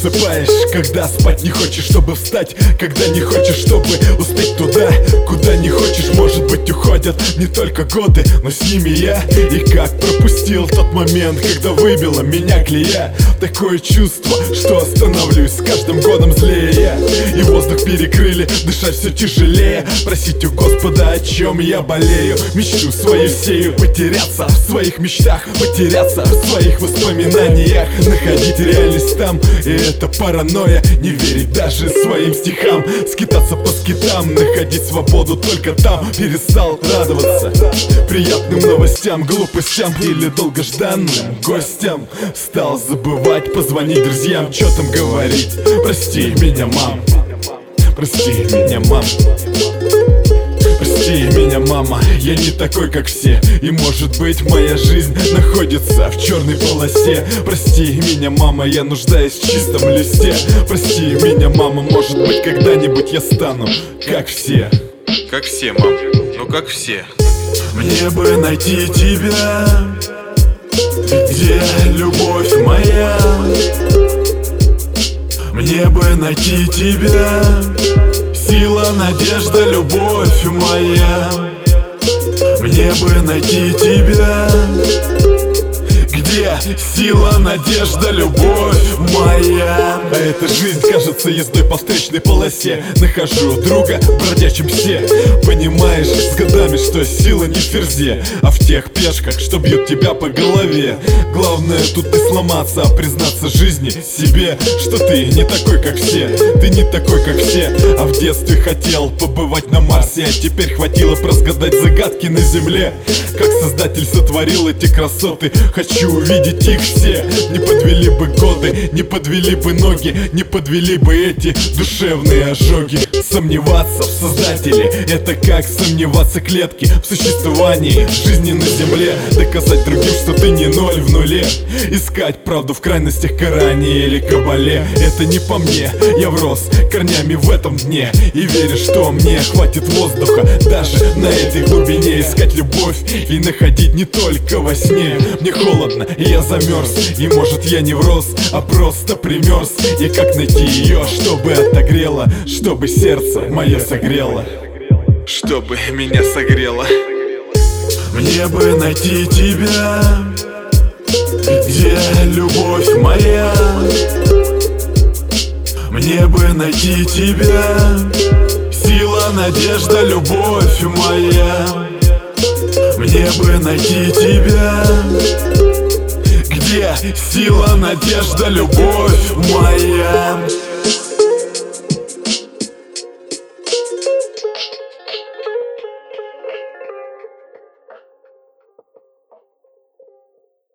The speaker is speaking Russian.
засыпаешь, когда спать не хочешь, чтобы встать, когда не хочешь, чтобы успеть туда, куда не хочешь. Может быть, уходят не только годы, но с ними я. И как пропустил тот момент, когда выбила меня клея. Такое чувство, что останавливаюсь с каждым годом злее я. И воздух перекрыли, дышать все тяжелее. Просить у Господа, о чем я болею. Мечту свою сею, потеряться в своих мечтах, потеряться в своих воспоминаниях, находить реальность там, и это паранойя. Не верить даже своим стихам, скитаться по скитам, находить свободу только там. Перестал радоваться приятным новостям, глупостям или долгожданным гостям. Стал забывать позвонить друзьям, что там говорить. Прости меня, мам, прости меня, мам. Прости меня, мама, я не такой, как все. И может быть, моя жизнь находится в черной полосе. Прости меня, мама, я нуждаюсь в чистом листе. Прости меня, мама, может быть, когда-нибудь я стану как все. Как все, мам, ну как все. Мне бы найти тебя, где любовь моя. Мне бы найти тебя, сила, надежда, любовь моя. Мне бы найти тебя, где сила, надежда, любовь моя. А эта жизнь кажется ездой по встречной полосе. Нахожу друга в бродячем псе. Понимаешь с годами, что сила не в ферзе, а в тех пешках, что бьют тебя по голове. Главное тут не сломаться, а признаться жизни себе, что ты не такой, как все. Ты не такой, как все. А в детстве хотел побывать на Марсе, а теперь хватило разгадать загадки на земле. Как Создатель сотворил эти красоты, хочу увидеть их все. Не подвели бы годы, не подвели бы ноги, не подвели бы эти душевные ожоги. Сомневаться в Создателе — это как сомневаться клетки в существовании жизни на земле. Доказать другим, что ты не ноль в нуле. Искать правду в крайностях Коране или Кабале. Это не по мне, я врос корнями в этом дне. И верю, что мне хватит воздуха даже на этой глубине. Искать любовь и находить не только во сне. Мне холодно, и я замерз. И может я не врос, а просто примерз. И как найти ее, чтобы отогрела, чтобы сердце мое согрело, чтобы меня согрело. Мне бы найти тебя, где любовь моя. Мне бы найти тебя, сила, надежда, любовь моя. Мне бы найти тебя, где сила, надежда, любовь моя.